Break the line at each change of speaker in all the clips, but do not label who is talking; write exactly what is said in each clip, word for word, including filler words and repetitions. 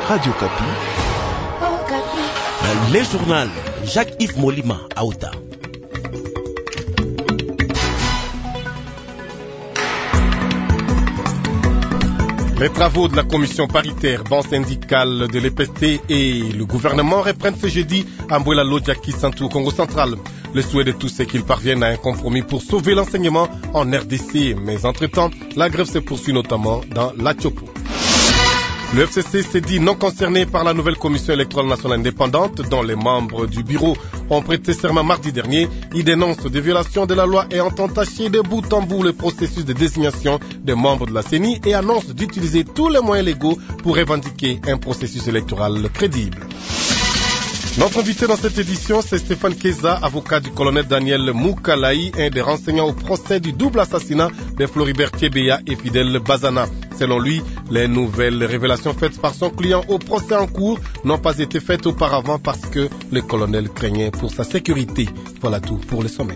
Radio Kapi.
Oh, Kapi.
Les journaux Jacques-Yves Molima, Aouta.
Les travaux de la commission paritaire banque syndicale de l'E P S T et le gouvernement reprennent ce jeudi à Mbouela Lodja Kisantu au Congo central. Le souhait de tous c'est qu'ils parviennent à un compromis pour sauver l'enseignement en R D C. Mais entre-temps, la grève se poursuit notamment dans la Tchopo. Le F C C s'est dit non concerné par la nouvelle commission électorale nationale indépendante dont les membres du bureau ont prêté serment mardi dernier. Ils dénoncent des violations de la loi et ont entaché de bout en bout le processus de désignation des membres de la C E N I et annoncent d'utiliser tous les moyens légaux pour revendiquer un processus électoral crédible. Notre invité dans cette édition, c'est Stéphane Keza, avocat du colonel Daniel Moukalaï, un des renseignants au procès du double assassinat de Floribert Tchebeya et Fidel Bazana. Selon lui, les nouvelles révélations faites par son client au procès en cours n'ont pas été faites auparavant parce que le colonel craignait pour sa sécurité. Voilà tout pour le sommaire.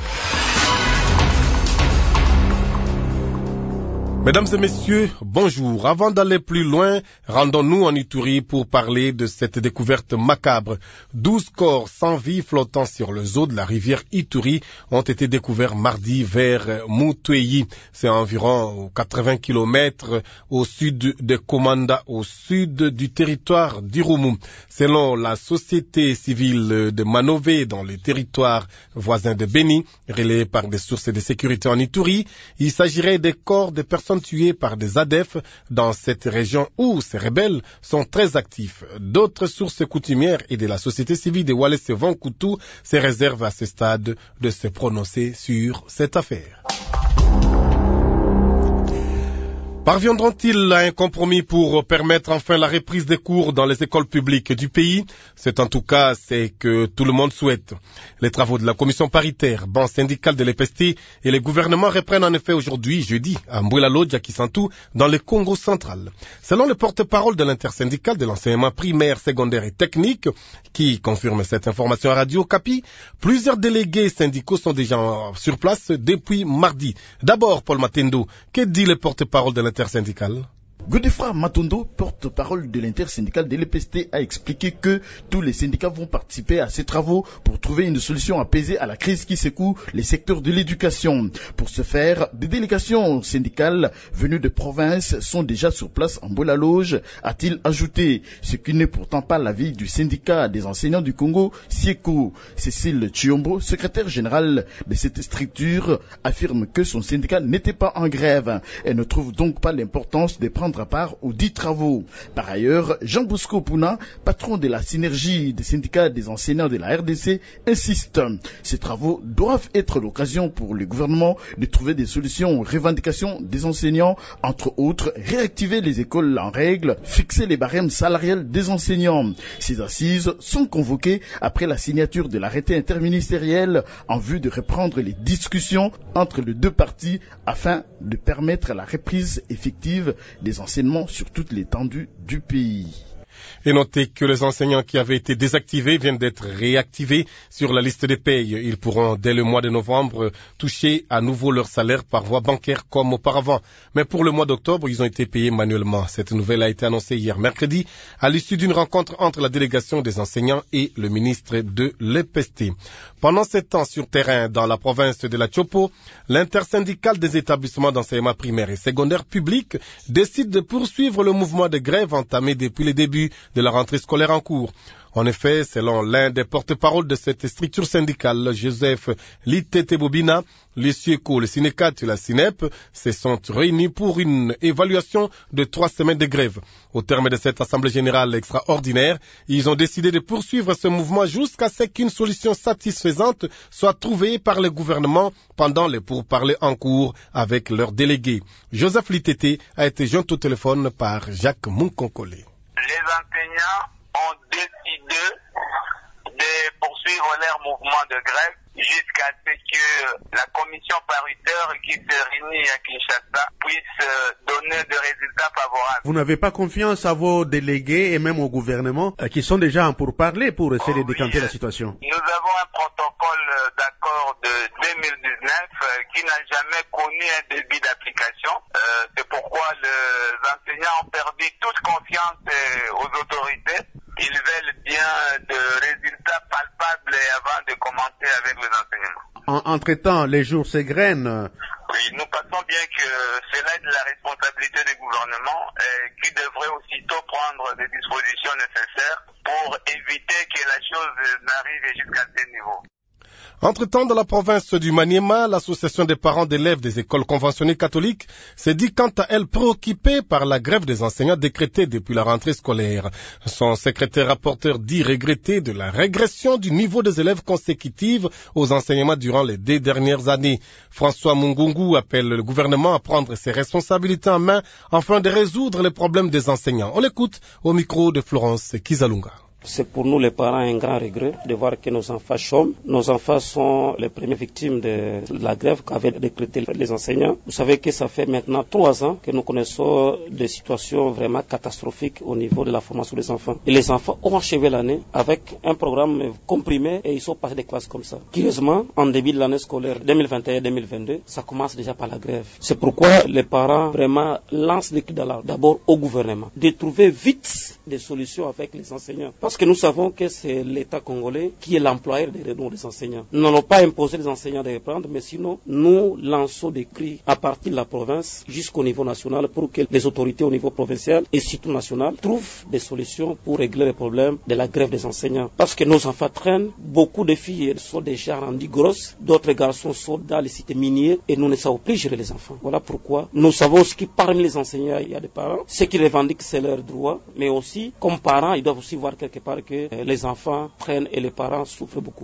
Mesdames et messieurs, bonjour. Avant d'aller plus loin, rendons-nous en Ituri pour parler de cette découverte macabre. Douze corps sans vie flottant sur le zoo de la rivière Ituri ont été découverts mardi vers Moutoueyi. C'est à environ quatre-vingts kilomètres au sud de Komanda, au sud du territoire d'Irumu. Selon la société civile de Manové dans les territoires voisins de Beni, relayés par des sources de sécurité en Ituri, il s'agirait des corps de personnes tués par des A D F dans cette région où ces rebelles sont très actifs. D'autres sources coutumières et de la société civile de Wallace et Vancoutou se réservent à ce stade de se prononcer sur cette affaire. Parviendront-ils à un compromis pour permettre enfin la reprise des cours dans les écoles publiques du pays? C'est en tout cas ce que tout le monde souhaite. Les travaux de la commission paritaire, banque syndicale de l'E P S T et les gouvernements reprennent en effet aujourd'hui, jeudi, à Mbouela Lodja Kisantu, dans le Congo central. Selon le porte-parole de l'intersyndicale de l'enseignement primaire, secondaire et technique, qui confirme cette information à Radio Kapi, plusieurs délégués syndicaux sont déjà sur place depuis mardi. D'abord, Paul Matendo, que dit le porte-parole de l'intersyndicale?
Godefroid Matondo, porte-parole de l'intersyndicale de l'E P S T, a expliqué que tous les syndicats vont participer à ces travaux pour trouver une solution apaisée à la crise qui secoue les secteurs de l'éducation. Pour ce faire, des délégations syndicales venues de province sont déjà sur place en Mbouela-Lodja, a-t-il ajouté, ce qui n'est pourtant pas l'avis du syndicat des enseignants du Congo, SIECO. Cécile Chiombo, secrétaire générale de cette structure, affirme que son syndicat n'était pas en grève et ne trouve donc pas l'importance de prendre à part aux dix travaux. Par ailleurs, Jean Bosco Pouna, patron de la synergie des syndicats des enseignants de la R D C, insiste. Ces travaux doivent être l'occasion pour le gouvernement de trouver des solutions aux revendications des enseignants, entre autres réactiver les écoles en règle, fixer les barèmes salariales des enseignants. Ces assises sont convoquées après la signature de l'arrêté interministériel en vue de reprendre les discussions entre les deux parties afin de permettre la reprise effective des enseignements sur toute l'étendue du pays.
Et notez que les enseignants qui avaient été désactivés viennent d'être réactivés sur la liste des payes. Ils pourront, dès le mois de novembre, toucher à nouveau leur salaire par voie bancaire comme auparavant. Mais pour le mois d'octobre, ils ont été payés manuellement. Cette nouvelle a été annoncée hier mercredi à l'issue d'une rencontre entre la délégation des enseignants et le ministre de l'E P S T. Pendant ce temps sur terrain dans la province de la Tchopo, l'intersyndicale des établissements d'enseignement primaire et secondaire public décide de poursuivre le mouvement de grève entamé depuis le début de la rentrée scolaire en cours. En effet, selon l'un des porte-paroles de cette structure syndicale, Joseph Litete Bobina, les SIECO, le SINECAT et la SINEP se sont réunis pour une évaluation de trois semaines de grève. Au terme de cette assemblée générale extraordinaire, ils ont décidé de poursuivre ce mouvement jusqu'à ce qu'une solution satisfaisante soit trouvée par le gouvernement pendant les pourparlers en cours avec leurs délégués. Joseph Litete a été joint au téléphone par Jacques Munkonkole.
Les enseignants ont décidé de poursuivre leur mouvement de grève jusqu'à ce que la commission paritaire qui se réunit à Kinshasa puisse donner des résultats favorables.
Vous n'avez pas confiance à vos délégués et même au gouvernement euh, qui sont déjà en pourparlers pour essayer oh, de décanter oui. la situation?
Nous avons un protocole d'accord de deux mille dix-neuf euh, qui n'a jamais connu un début d'application. Euh, c'est pourquoi les enseignants ont perdu toute confiance euh, aux autorités. Ils veulent bien de résultats palpables avant de commencer avec les enseignements.
En, entre-temps, les jours s'égrènent.
Oui, nous pensons bien que cela est de la responsabilité du gouvernement euh, qui devrait aussitôt prendre des dispositions nécessaires pour éviter que la chose n'arrive jusqu'à ce niveau.
Entre-temps, dans la province du Maniema, l'association des parents d'élèves des écoles conventionnées catholiques s'est dit quant à elle préoccupée par la grève des enseignants décrétée depuis la rentrée scolaire. Son secrétaire rapporteur dit regretter de la régression du niveau des élèves consécutive aux enseignements durant les deux dernières années. François Mungungu appelle le gouvernement à prendre ses responsabilités en main afin de résoudre les problèmes des enseignants. On l'écoute au micro de Florence Kizalunga.
C'est pour nous les parents un grand regret de voir que nos enfants chôment. Nos enfants sont les premières victimes de la grève qu'avaient décrété les enseignants. Vous savez que ça fait maintenant trois ans que nous connaissons des situations vraiment catastrophiques au niveau de la formation des enfants. Et les enfants ont achevé l'année avec un programme comprimé et ils sont passés des classes comme ça. Curieusement, en début de l'année scolaire deux mille vingt et un deux mille vingt-deux, ça commence déjà par la grève. C'est pourquoi les parents vraiment lancent des cris d'alarme d'abord au gouvernement de trouver vite des solutions avec les enseignants. Parce que nous savons que c'est l'État congolais qui est l'employeur des, des enseignants. Nous n'allons pas imposer les enseignants de reprendre, mais sinon, nous lançons des cris à partir de la province jusqu'au niveau national pour que les autorités au niveau provincial et surtout national trouvent des solutions pour régler les problèmes de la grève des enseignants. Parce que nos enfants traînent, beaucoup de filles sont déjà rendues grosses, d'autres garçons sont dans les sites miniers et nous ne savons plus gérer les enfants. Voilà pourquoi nous savons ce qui parmi les enseignants, il y a des parents, ce qui revendiquent c'est leur droit, mais aussi, comme parents, ils doivent aussi voir quelque part que les enfants prennent et les parents souffrent beaucoup.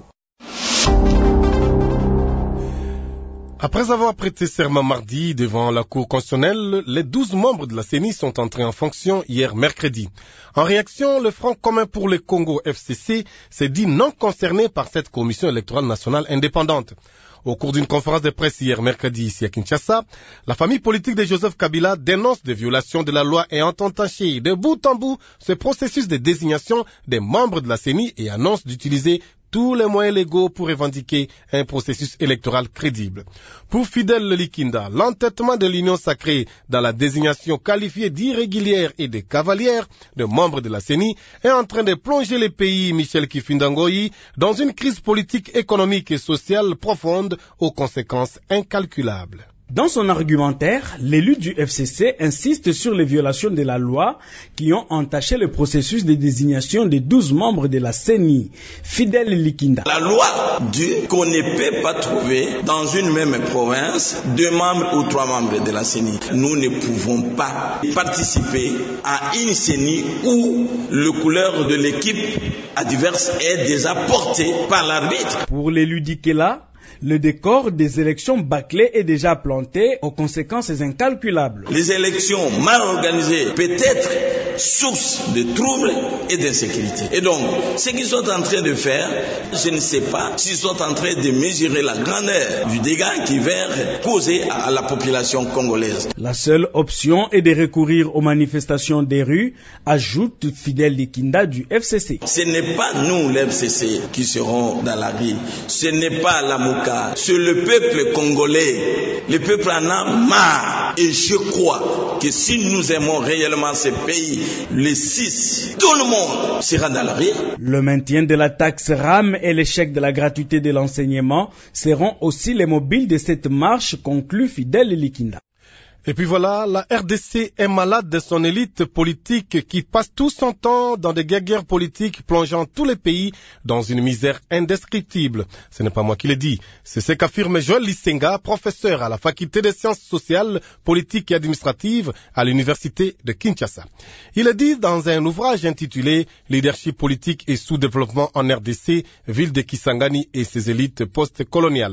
Après avoir prêté serment mardi devant la Cour constitutionnelle, les douze membres de la C E N I sont entrés en fonction hier mercredi. En réaction, le Front commun pour le Congo F C C s'est dit non concerné par cette commission électorale nationale indépendante. Au cours d'une conférence de presse hier mercredi ici à Kinshasa, la famille politique de Joseph Kabila dénonce des violations de la loi ayant entaché de bout en bout ce processus de désignation des membres de la C E N I et annonce d'utiliser tous les moyens légaux pour revendiquer un processus électoral crédible. Pour Fidèle Likinda, l'entêtement de l'Union sacrée dans la désignation qualifiée d'irrégulière et de cavalière de membres de la C E N I est en train de plonger le pays, Michel Kifindangoyi, dans une crise politique, économique et sociale profonde aux conséquences incalculables.
Dans son argumentaire, l'élu du F C C insiste sur les violations de la loi qui ont entaché le processus de désignation des douze membres de la C E N I. Fidèle Likinda.
La loi dit qu'on ne peut pas trouver dans une même province deux membres ou trois membres de la C E N I. Nous ne pouvons pas participer à une C E N I où le couleur de l'équipe adverse est déjà portée par l'arbitre.
Pour l'élu d'Ikela, le décor des élections bâclées est déjà planté aux conséquences incalculables.
Les élections mal organisées peuvent être source de troubles et d'insécurité. Et donc, ce qu'ils sont en train de faire, je ne sais pas s'ils sont en train de mesurer la grandeur du dégât qui va causer à la population congolaise.
La seule option est de recourir aux manifestations des rues, ajoute Fidèle Likinda du F C C.
Ce n'est pas nous, l'F C C, qui serons dans la rue. Ce n'est pas la Mouka. C'est le peuple congolais. Le peuple en a marre. Et je crois que si nous aimons réellement ce pays, les six, tout le monde sera dans la rue.
Le maintien de la taxe R A M et l'échec de la gratuité de l'enseignement seront aussi les mobiles de cette marche, conclut Fidèle Likinda.
Et puis voilà, la R D C est malade de son élite politique qui passe tout son temps dans des guerres politiques plongeant tous les pays dans une misère indescriptible. Ce n'est pas moi qui le dis, c'est ce qu'affirme Joël Lisenga, professeur à la faculté des sciences sociales, politiques et administratives à l'université de Kinshasa. Il a dit dans un ouvrage intitulé « Leadership politique et sous-développement en R D C, ville de Kisangani et ses élites post-coloniales ».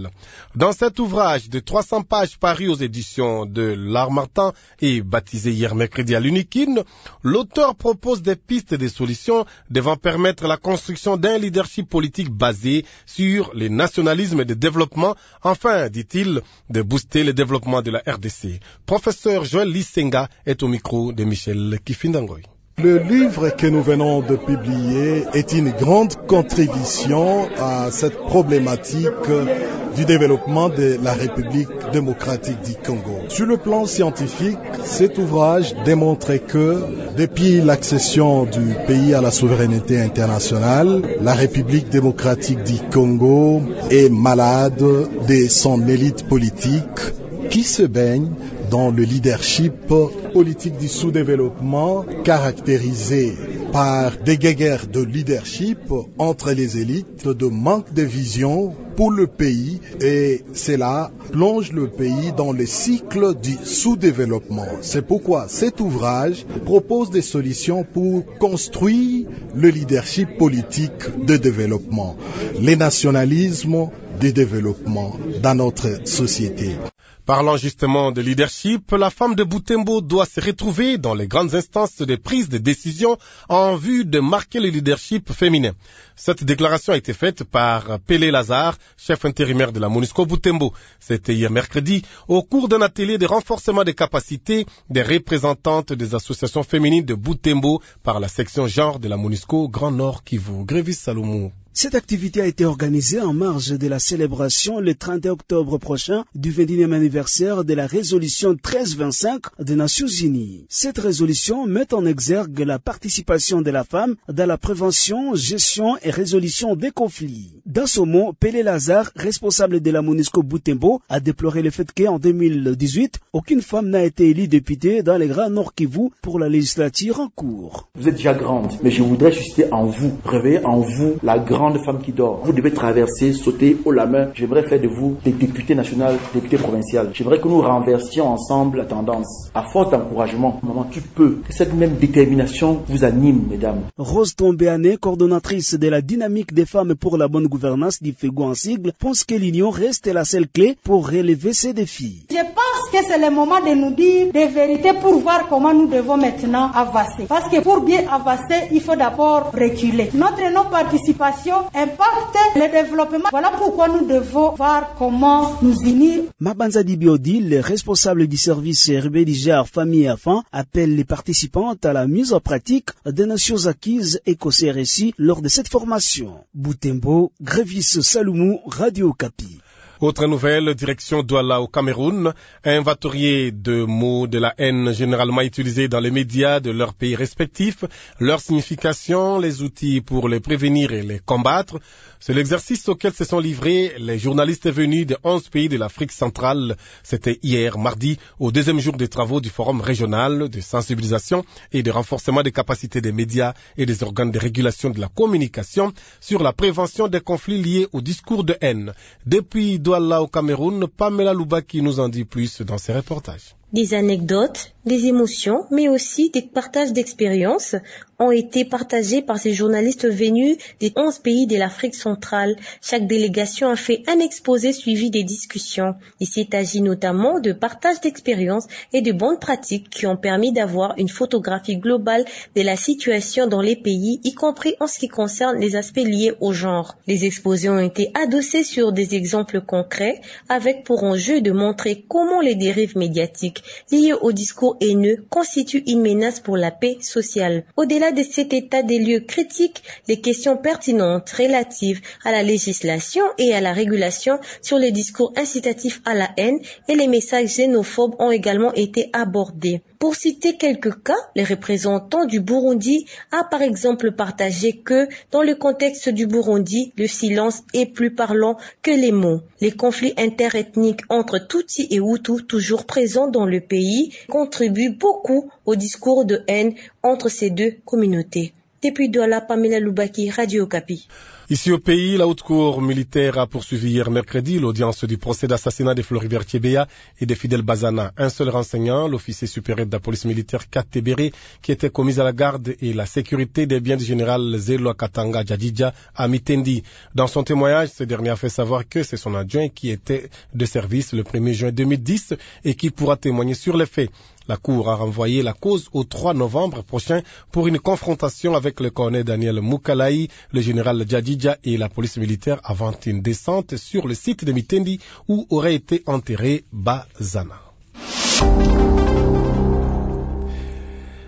Dans cet ouvrage de trois cents pages paru aux éditions de la Martin et baptisé hier mercredi à l'Unikin, l'auteur propose des pistes et des solutions devant permettre la construction d'un leadership politique basé sur les nationalismes et le développement, enfin, dit-il, de booster le développement de la R D C. Professeur Joël Lisenga est au micro de Michel Kifindangoy.
Le livre que nous venons de publier est une grande contribution à cette problématique du développement de la République démocratique du Congo. Sur le plan scientifique, cet ouvrage démontre que depuis l'accession du pays à la souveraineté internationale, la République démocratique du Congo est malade de son élite politique qui se baigne dans le leadership politique du sous-développement caractérisé par des guerres de leadership entre les élites, de manque de vision pour le pays, et cela plonge le pays dans le cycle du sous-développement. C'est pourquoi cet ouvrage propose des solutions pour construire le leadership politique de développement, les nationalismes de développement dans notre société.
Parlant justement de leadership, la femme de Butembo doit se retrouver dans les grandes instances de prise de décision en vue de marquer le leadership féminin. Cette déclaration a été faite par Pelé Lazare, chef intérimaire de la MONUSCO Butembo. C'était hier mercredi, au cours d'un atelier de renforcement des capacités des représentantes des associations féminines de Butembo par la section genre de la MONUSCO Grand Nord Kivu. Grévis Salomon.
Cette activité a été organisée en marge de la célébration le trente octobre prochain du vingt-et-unième anniversaire de la résolution treize vingt-cinq des Nations Unies. Cette résolution met en exergue la participation de la femme dans la prévention, gestion et résolution des conflits. Dans ce mot, Pelé Lazare, responsable de la MONUSCO Butembo, a déploré le fait qu'en deux mille dix-huit, aucune femme n'a été élue députée dans les Grands Nord Kivu pour la législature en cours.
Vous êtes déjà grande, mais je voudrais susciter en vous, réveiller en vous la grande grande femme qui dort. Vous devez traverser, sauter haut la main. J'aimerais faire de vous des députés nationaux, députés provinciaux. J'aimerais que nous renversions ensemble la tendance. À fort encouragement, maman, tu peux. Que cette même détermination vous anime, mesdames.
Rose Tombéané, coordonnatrice de la dynamique des femmes pour la bonne gouvernance du FEGO en sigle, pense que l'union reste la seule clé pour relever ces défis.
Je pense que c'est le moment de nous dire des vérités pour voir comment nous devons maintenant avancer. Parce que pour bien avancer, il faut d'abord reculer. Notre non-participation impacte le développement. Voilà pourquoi nous devons voir comment nous unir.
Mabanza Dibiodi, le responsable du service R B D G A R Famille et Enfants, appelle les participantes à la mise en pratique des notions acquises et qu'au C R S I lors de cette formation. Butembo, Grévis Saloumou, Radio Okapi.
Autre nouvelle, direction Douala au Cameroun. Inventorier de mots de la haine généralement utilisés dans les médias de leurs pays respectifs, leur signification, les outils pour les prévenir et les combattre. C'est l'exercice auquel se sont livrés les journalistes venus de onze pays de l'Afrique centrale. C'était hier, mardi, au deuxième jour des travaux du Forum régional de sensibilisation et de renforcement des capacités des médias et des organes de régulation de la communication sur la prévention des conflits liés au discours de haine. Depuis Douala au Cameroun, Pamela Loubaki nous en dit plus dans ses reportages.
Des anecdotes, des émotions, mais aussi des partages d'expériences ont été partagés par ces journalistes venus des onze pays de l'Afrique centrale. Chaque délégation a fait un exposé suivi des discussions. Il s'agit notamment de partage d'expériences et de bonnes pratiques qui ont permis d'avoir une photographie globale de la situation dans les pays, y compris en ce qui concerne les aspects liés au genre. Les exposés ont été adossés sur des exemples concrets, avec pour enjeu de montrer comment les dérives médiatiques liées au discours haineux constituent une menace pour la paix sociale. Au-delà de cet état des lieux critiques, les questions pertinentes relatives à la législation et à la régulation sur les discours incitatifs à la haine et les messages xénophobes ont également été abordés. Pour citer quelques cas, le représentant du Burundi a par exemple partagé que, dans le contexte du Burundi, le silence est plus parlant que les mots. Les conflits interethniques entre Tutsi et Hutu, toujours présents dans le pays, contribuent beaucoup au discours de haine entre ces deux communautés. Depuis Douala, Pamela Loubaki, Radio Okapi.
Ici au pays, la haute cour militaire a poursuivi hier mercredi l'audience du procès d'assassinat de Floribert Thiebéa et de Fidel Bazana. Un seul renseignant, l'officier supérieur de la police militaire Kat Tebere, qui était commis à la garde et la sécurité des biens du général Zelo Katanga Djadidja à Mitendi. Dans son témoignage, ce dernier a fait savoir que c'est son adjoint qui était de service le premier juin deux mille dix et qui pourra témoigner sur les faits. La Cour a renvoyé la cause au trois novembre prochain pour une confrontation avec le colonel Daniel Moukalaï, le général Djadidja et la police militaire avant une descente sur le site de Mitendi où aurait été enterré Bazana.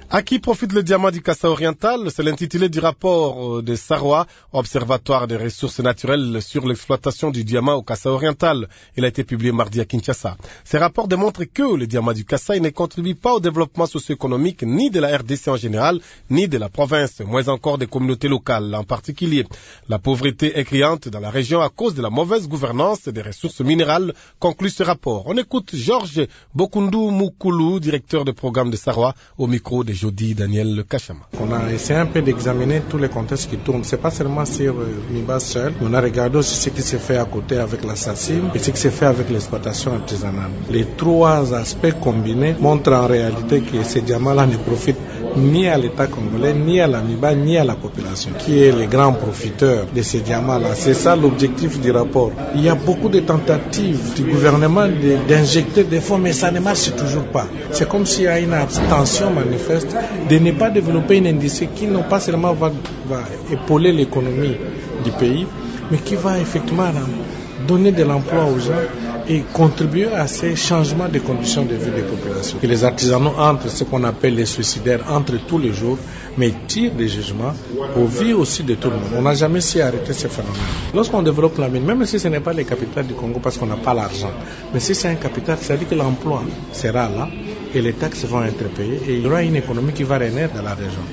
À qui profite le diamant du Kassa oriental? C'est l'intitulé du rapport de Sarwa, Observatoire des ressources naturelles sur l'exploitation du diamant au Kassa oriental. Il a été publié mardi à Kinshasa. Ces rapports démontrent que le diamant du Kassa ne contribue pas au développement socio-économique ni de la R D C en général, ni de la province, moins encore des communautés locales en particulier. La pauvreté est criante dans la région à cause de la mauvaise gouvernance des ressources minérales, conclut ce rapport. On écoute Georges Bokundu Mukulu, directeur de programme de Sarwa, au micro de Jody Daniel Kachama.
On a essayé un peu d'examiner tous les contextes qui tournent. C'est pas seulement sur euh, Miba seul. On a regardé aussi ce qui s'est fait à côté avec la SACIM et ce qui s'est fait avec l'exploitation artisanale. Les trois aspects combinés montrent en réalité que ces diamants-là ne profitent ni à l'État congolais, ni à la Miba, ni à la population, qui est les grands profiteurs de ces diamants-là. C'est ça l'objectif du rapport. Il y a beaucoup de tentatives du gouvernement d'injecter des fonds, mais ça ne marche toujours pas. C'est comme s'il y a une abstention manifeste de ne pas développer une industrie qui non pas seulement va, va épauler l'économie du pays, mais qui va effectivement donner de l'emploi aux gens et contribuer à ces changements de conditions de vie des populations. Que les artisanaux entrent, ce qu'on appelle les suicidaires, entrent tous les jours, mais tirent des jugements au vu aussi de tout le monde. On n'a jamais su arrêter ce phénomène. Lorsqu'on développe la mine, même si ce n'est pas les capitales du Congo parce qu'on n'a pas l'argent, mais si c'est un capital, ça veut dire que l'emploi sera là et les taxes vont être payées et il y aura une économie qui va renaître dans la région.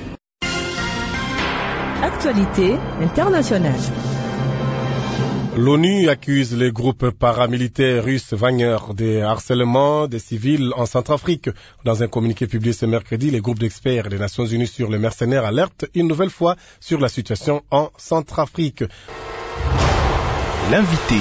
Actualité internationale.
L'ONU accuse les groupes paramilitaires russes Wagner de harcèlement des civils en Centrafrique. Dans un communiqué publié ce mercredi, les groupes d'experts des Nations Unies sur les mercenaires alertent une nouvelle fois sur la situation en Centrafrique.
L'invité.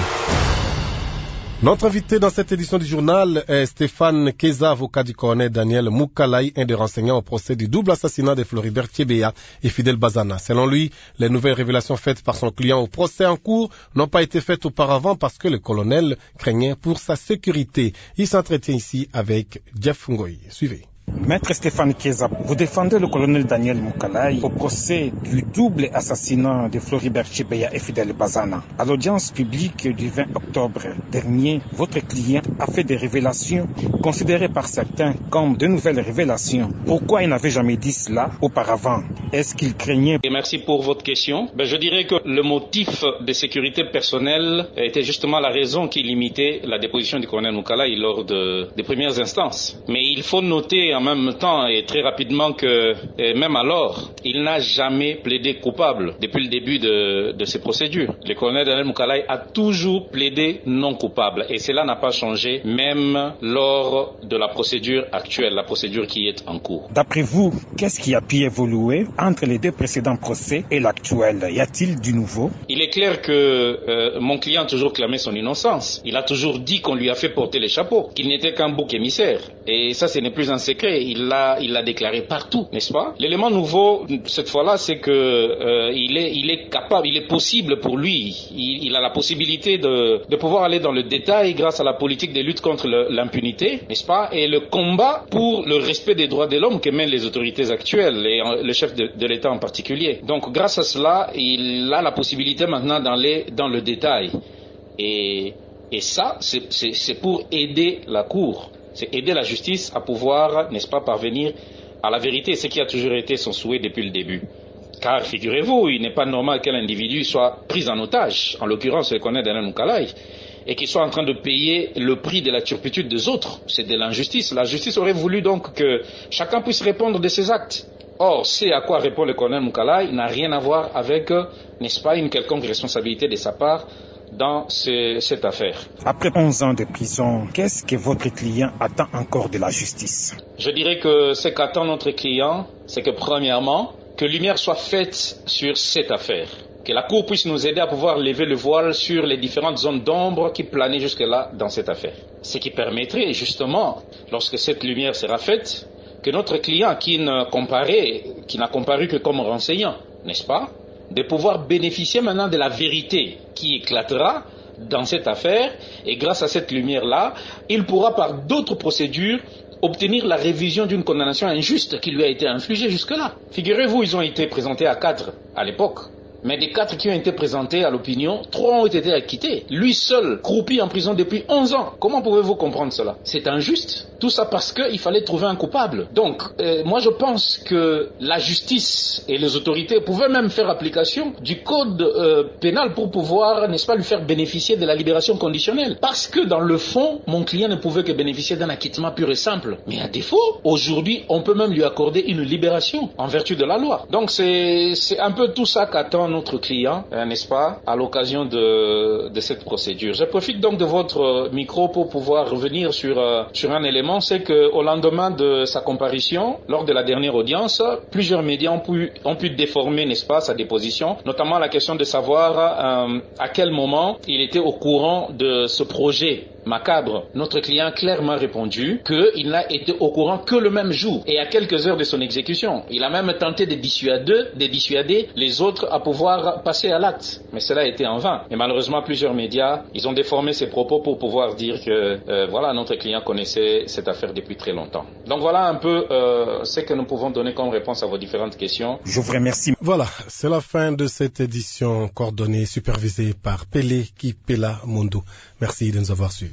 Notre invité dans cette édition du journal est Stéphane Keza, avocat du colonel Daniel Moukalai, un des renseignants au procès du double assassinat de Floribert Chebeya et Fidel Bazana. Selon lui, les nouvelles révélations faites par son client au procès en cours n'ont pas été faites auparavant parce que le colonel craignait pour sa sécurité. Il s'entretient ici avec Jeff Ngoy. Suivez.
Maître Stéphane Keza, vous défendez le colonel Daniel Moukalai au procès du double assassinat de Floribert Chebeya et Fidel Bazana. À l'audience publique du vingt octobre dernier, votre client a fait des révélations considérées par certains comme de nouvelles révélations. Pourquoi il n'avait jamais dit cela auparavant? Est-ce qu'il craignait?
Et merci pour votre question. Ben, je dirais que le motif de sécurité personnelle était justement la raison qui limitait la déposition du colonel Moukalai lors de, des premières instances. Mais il faut noter en même temps et très rapidement que même alors, il n'a jamais plaidé coupable depuis le début de, de ces procédures. Le colonel Daniel Moukalai a toujours plaidé non coupable et cela n'a pas changé même lors de la procédure actuelle, la procédure qui est en cours.
D'après vous, qu'est-ce qui a pu évoluer entre les deux précédents procès et l'actuel? Y a-t-il du nouveau?
Il est clair que euh, mon client a toujours clamé son innocence. Il a toujours dit qu'on lui a fait porter les chapeaux, qu'il n'était qu'un bouc émissaire. Et ça, ce n'est plus un secret. Il l'a, il l'a déclaré partout, n'est-ce pas? L'élément nouveau, cette fois-là, c'est que euh, il est, il est capable, il est possible pour lui, il, il a la possibilité de, de pouvoir aller dans le détail grâce à la politique de lutte contre le, l'impunité, n'est-ce pas? Et le combat pour le respect des droits de l'homme que mènent les autorités actuelles et le chef de, de l'État en particulier. Donc, grâce à cela, il a la possibilité maintenant d'aller dans le détail. Et, et ça, c'est, c'est, c'est pour aider la Cour. C'est aider la justice à pouvoir, n'est-ce pas, parvenir à la vérité, ce qui a toujours été son souhait depuis le début. Car, figurez-vous, il n'est pas normal qu'un individu soit pris en otage, en l'occurrence le colonel Daniel Moukalai, et qu'il soit en train de payer le prix de la turpitude des autres. C'est de l'injustice. La justice aurait voulu donc que chacun puisse répondre de ses actes. Or, c'est à quoi répond le colonel Moukalai n'a rien à voir avec, n'est-ce pas, une quelconque responsabilité de sa part dans ce, cette affaire.
Après onze ans de prison, qu'est-ce que votre client attend encore de la justice?
Je dirais que ce qu'attend notre client, c'est que premièrement, que lumière soit faite sur cette affaire. Que la Cour puisse nous aider à pouvoir lever le voile sur les différentes zones d'ombre qui planaient jusque-là dans cette affaire. Ce qui permettrait justement, lorsque cette lumière sera faite, que notre client qui ne comparait, qui n'a comparu que comme renseignant, n'est-ce pas, de pouvoir bénéficier maintenant de la vérité qui éclatera dans cette affaire, et grâce à cette lumière-là, il pourra par d'autres procédures obtenir la révision d'une condamnation injuste qui lui a été infligée jusque-là. Figurez-vous, ils ont été présentés à quatre à l'époque, Mais des quatre qui ont été présentés à l'opinion, trois ont été acquittés. Lui seul, croupi en prison depuis onze ans. Comment pouvez-vous comprendre cela? C'est injuste. Tout ça parce qu'il fallait trouver un coupable. Donc, euh, moi je pense que la justice et les autorités pouvaient même faire application du code euh, pénal pour pouvoir, n'est-ce pas, lui faire bénéficier de la libération conditionnelle. Parce que dans le fond, mon client ne pouvait que bénéficier d'un acquittement pur et simple. Mais à défaut, aujourd'hui, on peut même lui accorder une libération en vertu de la loi. Donc c'est, c'est un peu tout ça qu'attend notre client, euh, n'est-ce pas, à l'occasion de, de cette procédure. Je profite donc de votre micro pour pouvoir revenir sur, euh, sur un élément, c'est qu'au lendemain de sa comparution, lors de la dernière audience, plusieurs médias ont pu, ont pu déformer, n'est-ce pas, sa déposition, notamment la question de savoir euh, à quel moment il était au courant de ce projet macabre. Notre client a clairement répondu qu'il n'a été au courant que le même jour et à quelques heures de son exécution. Il a même tenté de dissuader, de dissuader les autres à pouvoir passer à l'acte. Mais cela a été en vain. Et malheureusement, plusieurs médias, ils ont déformé ses propos pour pouvoir dire que euh, voilà, notre client connaissait cette affaire depuis très longtemps. Donc voilà un peu euh, ce que nous pouvons donner comme réponse à vos différentes questions.
Je vous remercie. Voilà, c'est la fin de cette édition coordonnée, supervisée par Pelé Kipela Mondo. Merci de nous avoir suivis.